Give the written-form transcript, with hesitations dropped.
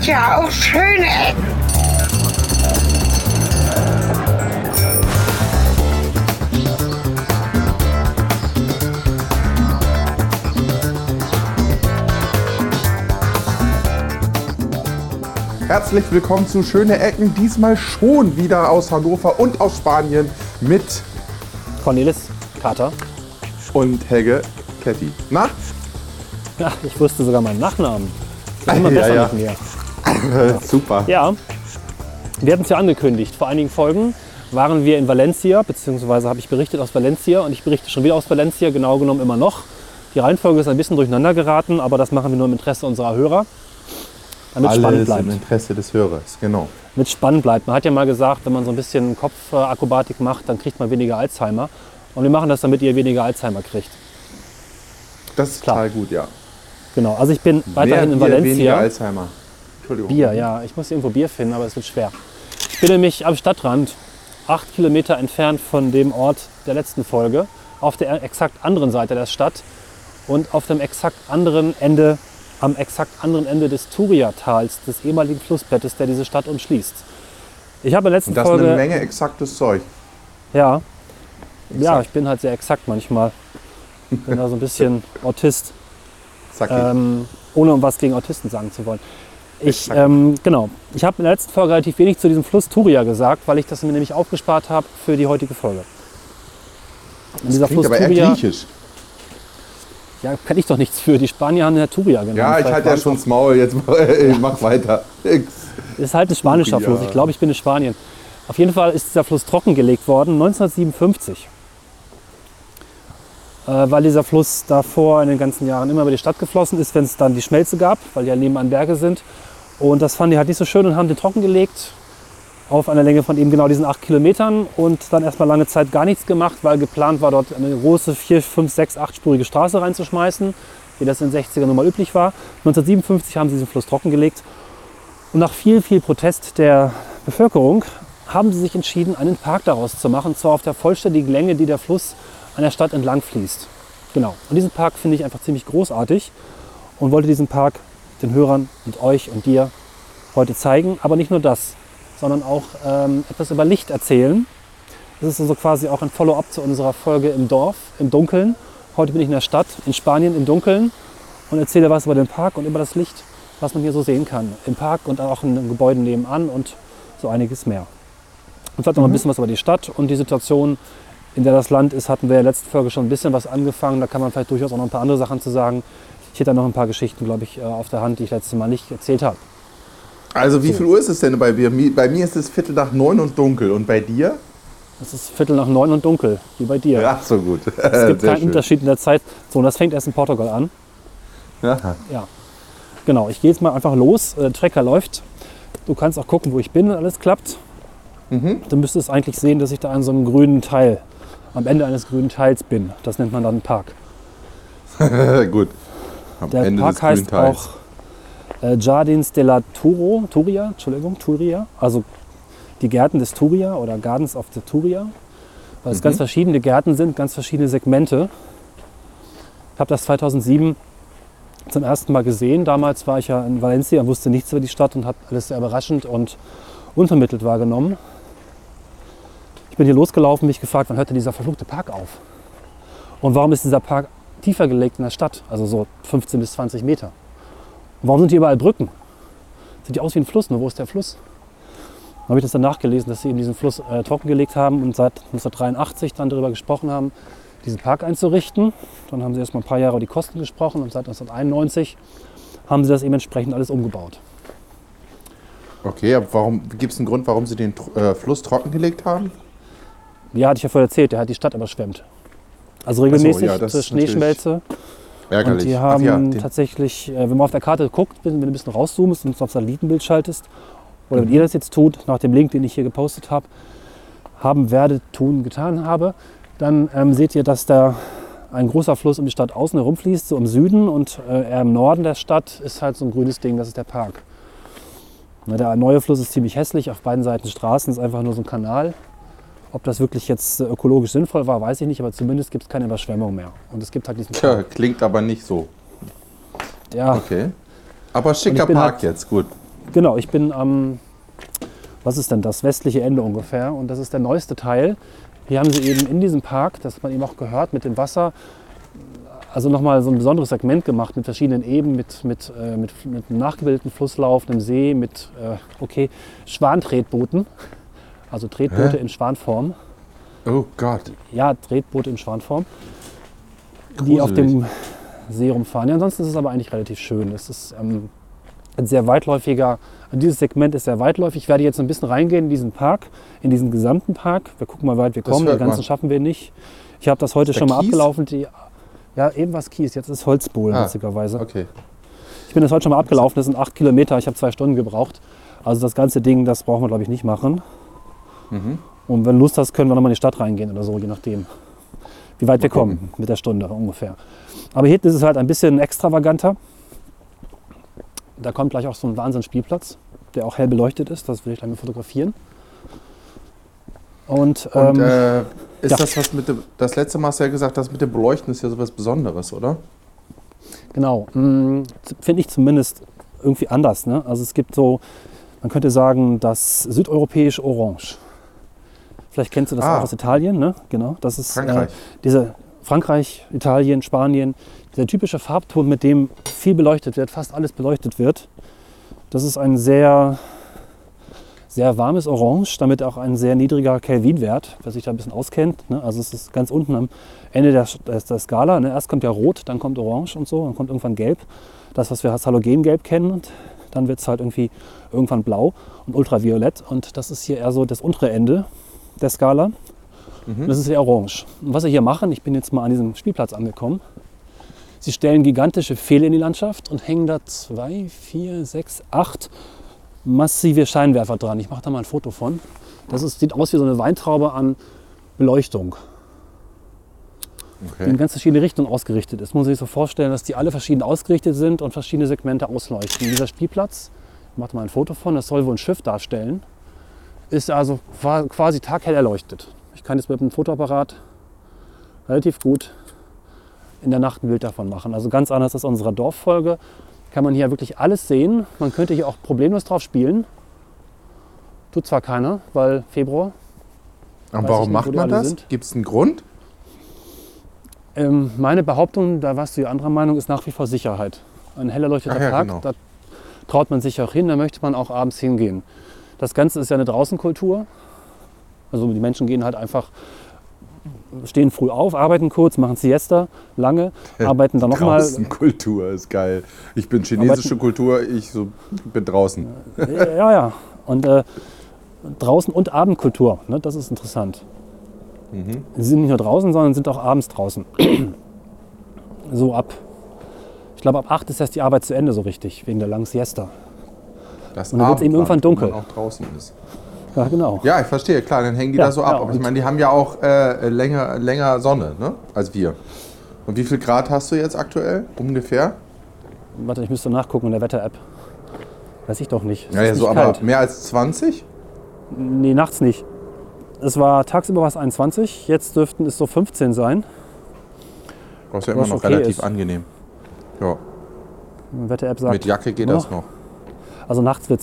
gibt ja auch schöne Ecken. Herzlich willkommen zu Schöne Ecken, diesmal schon wieder aus Hannover und aus Spanien mit Cornelis, Kater und Helge, Ketti. Na? Ja, ich wusste sogar meinen Nachnamen. Immer besser mit mir. Super. Ja, wir hatten es ja angekündigt. Vor einigen Folgen waren wir in Valencia, beziehungsweise habe ich berichtet aus Valencia und ich berichte schon wieder aus Valencia, genau genommen immer noch. Die Reihenfolge ist ein bisschen durcheinander geraten, aber das machen wir nur im Interesse unserer Hörer. Damit es spannend bleibt. Im Interesse des Hörers, genau. Damit es spannend bleibt. Man hat ja mal gesagt, wenn man so ein bisschen Kopfakrobatik macht, dann kriegt man weniger Alzheimer. Und wir machen das, damit ihr weniger Alzheimer kriegt. Das ist total gut, ja. Genau, also ich bin weiterhin in Valencia. Weniger Alzheimer. Entschuldigung. Bier, ja. Ich muss irgendwo Bier finden, aber es wird schwer. Ich bin nämlich am Stadtrand, 8 Kilometer entfernt von dem Ort der letzten Folge, auf der exakt anderen Seite der Stadt und auf dem exakt anderen Ende, am exakt anderen Ende des Turia-Tals, des ehemaligen Flussbettes, der diese Stadt umschließt. Ich habe in der letzten das Folge... ist eine Menge exaktes Zeug. Ja. Exakt. Ja, ich bin halt sehr exakt manchmal. Ich bin da so ein bisschen Autist. Ohne was gegen Autisten sagen zu wollen. Genau. Ich habe in der letzten Folge relativ wenig zu diesem Fluss Turia gesagt, weil ich das mir nämlich aufgespart habe für die heutige Folge. Das klingt aber eher griechisch. Ja, kann ich doch nichts für. Die Spanier haben ja Turia genannt. Ja, ich halte ja schon das Maul, jetzt mach weiter. Ist halt ein spanischer Fluss. Ich glaube, ich bin in Spanien. Auf jeden Fall ist dieser Fluss trockengelegt worden 1957. Weil dieser Fluss davor in den ganzen Jahren immer über die Stadt geflossen ist, wenn es dann die Schmelze gab, weil ja nebenan Berge sind. Und das fanden die halt nicht so schön und haben den trockengelegt auf einer Länge von eben genau diesen 8 Kilometern und dann erstmal lange Zeit gar nichts gemacht, weil geplant war, dort eine große 4, 5, 6, 8-spurige Straße reinzuschmeißen, wie das in den 60ern nun mal üblich war. 1957 haben sie diesen Fluss trockengelegt und nach viel, viel Protest der Bevölkerung haben sie sich entschieden, einen Park daraus zu machen, und zwar auf der vollständigen Länge, die der Fluss an der Stadt entlang fließt. Genau. Und diesen Park finde ich einfach ziemlich großartig und wollte diesen Park den Hörern und euch und dir heute zeigen. Aber nicht nur das, sondern auch etwas über Licht erzählen. Das ist also quasi auch ein Follow-up zu unserer Folge im Dorf, im Dunkeln. Heute bin ich in der Stadt, in Spanien, im Dunkeln und erzähle was über den Park und über das Licht, was man hier so sehen kann. Im Park und auch in den Gebäuden nebenan und so einiges mehr. Und vielleicht noch ein bisschen was über die Stadt und die Situation, in der das Land ist, hatten wir in der letzten Folge schon ein bisschen was angefangen. Da kann man vielleicht durchaus auch noch ein paar andere Sachen zu sagen. Ich hätte da noch ein paar Geschichten, glaube ich, auf der Hand, die ich letztes Mal nicht erzählt habe. Also wie viel Uhr ist es denn bei mir? Bei mir ist es 8:45 und dunkel. Und bei dir? Es ist 8:45 und dunkel, wie bei dir. Ja, so gut. Es gibt keinen Unterschied in der Zeit. So, und das fängt erst in Portugal an. Ja. Ja. Genau, ich gehe jetzt mal einfach los. Der Trecker läuft. Du kannst auch gucken, wo ich bin, wenn alles klappt. Du müsstest eigentlich sehen, dass ich da an so einem grünen Teil, am Ende eines grünen Teils bin. Das nennt man dann Park. Gut. Der Ende Park heißt auch Jardins de la Turia, also die Gärten des Turia oder Gardens of the Turia, weil es ganz verschiedene Gärten sind, ganz verschiedene Segmente. Ich habe das 2007 zum ersten Mal gesehen. Damals war ich ja in Valencia und wusste nichts über die Stadt und habe alles sehr überraschend und unvermittelt wahrgenommen. Ich bin hier losgelaufen, mich gefragt, wann hört denn dieser verfluchte Park auf? Und warum ist dieser Park tiefer gelegt in der Stadt, also so 15 bis 20 Meter? Und warum sind hier überall Brücken? Sieht ja aus wie ein Fluss, nur wo ist der Fluss? Dann habe ich das dann nachgelesen, dass sie eben diesen Fluss trockengelegt haben und seit 1983 dann darüber gesprochen haben, diesen Park einzurichten. Dann haben sie erst mal ein paar Jahre über die Kosten gesprochen und seit 1991 haben sie das eben entsprechend alles umgebaut. Okay, aber gibt es einen Grund, warum sie den Fluss trockengelegt haben? Ja, hatte ich ja vorher erzählt, der hat die Stadt überschwemmt. Also regelmäßig zur Schneeschmelze. Ärgerlich. Und die haben tatsächlich, wenn man auf der Karte guckt, wenn du ein bisschen rauszoomst und auf Satellitenbild schaltest, oder wenn ihr das jetzt tut, nach dem Link, den ich hier gepostet habe, getan habe, dann seht ihr, dass da ein großer Fluss um die Stadt außen herum fließt, so im Süden und eher im Norden der Stadt ist halt so ein grünes Ding, das ist der Park. Der neue Fluss ist ziemlich hässlich, auf beiden Seiten Straßen, ist einfach nur so ein Kanal. Ob das wirklich jetzt ökologisch sinnvoll war, weiß ich nicht, aber zumindest gibt es keine Überschwemmung mehr. Und es gibt halt diesen Park. Klingt aber nicht so. Ja. Okay. Aber schicker Park halt, jetzt, gut. Genau, ich bin am, was ist denn das, westliche Ende ungefähr. Und das ist der neueste Teil. Hier haben sie eben in diesem Park, das hat man eben auch gehört, mit dem Wasser, also nochmal so ein besonderes Segment gemacht mit verschiedenen Ebenen, mit einem nachgebildeten Flusslauf, einem See, mit Schwantretbooten. Also Tretboote in Schwanform. Oh Gott. Ja, Tretboote in Schwanform, die auf dem See rumfahren. Ja, ansonsten ist es aber eigentlich relativ schön. Es ist ein sehr weitläufiger, dieses Segment ist sehr weitläufig. Ich werde jetzt ein bisschen reingehen in diesen Park, in diesen gesamten Park. Wir gucken mal, wie weit wir kommen. Den ganzen schaffen wir nicht. Ich habe das heute schon mal abgelaufen. Ja, eben was Kies. Jetzt ist Holzbohlen, witzigerweise. Okay. Ich bin das heute schon mal abgelaufen. Das sind 8 Kilometer. Ich habe 2 Stunden gebraucht. Also das ganze Ding, das brauchen wir, glaube ich, nicht machen. Und wenn du Lust hast, können wir noch mal in die Stadt reingehen oder so, je nachdem, wie weit wir kommen mit der Stunde ungefähr. Aber hier ist es halt ein bisschen extravaganter. Da kommt gleich auch so ein Wahnsinnsspielplatz, der auch hell beleuchtet ist. Das will ich gleich mal fotografieren. Und ist das was mit dem, das letzte Mal hast du ja gesagt, das mit dem Beleuchten ist ja sowas Besonderes, oder? Genau, finde ich zumindest irgendwie anders. Ne? Also es gibt so, man könnte sagen, das südeuropäische Orange. Vielleicht kennst du das auch aus Italien, ne? Genau, das ist Frankreich, Italien, Spanien. Der typische Farbton, mit dem viel beleuchtet wird, fast alles beleuchtet wird. Das ist ein sehr, sehr warmes Orange, damit auch ein sehr niedriger Kelvinwert, wer sich da ein bisschen auskennt. Ne? Also es ist ganz unten am Ende der Skala. Ne? Erst kommt ja Rot, dann kommt Orange und so, dann kommt irgendwann Gelb. Das, was wir als Halogengelb kennen. Und dann wird es halt irgendwann Blau und Ultraviolett. Und das ist hier eher so das untere Ende der Skala. Und das ist eher Orange. Und was sie hier machen, ich bin jetzt mal an diesem Spielplatz angekommen. Sie stellen gigantische Pfähle in die Landschaft und hängen da 2, 4, 6, 8 massive Scheinwerfer dran. Ich mache da mal ein Foto von. Sieht aus wie so eine Weintraube an Beleuchtung, die in ganz verschiedene Richtungen ausgerichtet ist. Muss man sich so vorstellen, dass die alle verschieden ausgerichtet sind und verschiedene Segmente ausleuchten. Dieser Spielplatz, ich mache da mal ein Foto von, das soll wohl ein Schiff darstellen, ist also quasi taghell erleuchtet. Ich kann jetzt mit einem Fotoapparat relativ gut in der Nacht ein Bild davon machen. Also ganz anders als unsere Dorffolge kann man hier wirklich alles sehen. Man könnte hier auch problemlos drauf spielen. Tut zwar keiner, weil Februar. Und warum macht man das? Gibt es einen Grund? Meine Behauptung, da warst du ja anderer Meinung, ist nach wie vor Sicherheit. Ein hell erleuchteter Park, genau. Da traut man sich auch hin, da möchte man auch abends hingehen. Das Ganze ist ja eine Draußenkultur. Also die Menschen gehen halt einfach, stehen früh auf, arbeiten kurz, machen Siesta, lange, arbeiten dann nochmal. Draußenkultur ist geil. Ich bin chinesische Kultur, ich bin draußen. Ja. Und draußen und Abendkultur, ne, das ist interessant. Sie sind nicht nur draußen, sondern sind auch abends draußen. So ich glaube ab 8 ist erst die Arbeit zu Ende so richtig, wegen der langen Siesta. Und dann wird es eben irgendwann dunkel. Wenn man auch draußen ist. Ja, genau. Ja, ich verstehe, klar, dann hängen die da so ab. Aber ich meine, die haben ja auch länger Sonne, ne, als wir. Und wie viel Grad hast du jetzt aktuell, ungefähr? Warte, ich müsste nachgucken in der Wetter-App. Weiß ich doch nicht. Ja, so, aber mehr als 20? Nee, nachts nicht. Es war tagsüber 21, jetzt dürften es so 15 sein. Das ist ja immer noch relativ angenehm. Ja. Die Wetter-App sagt, mit Jacke geht das noch. Also nachts wird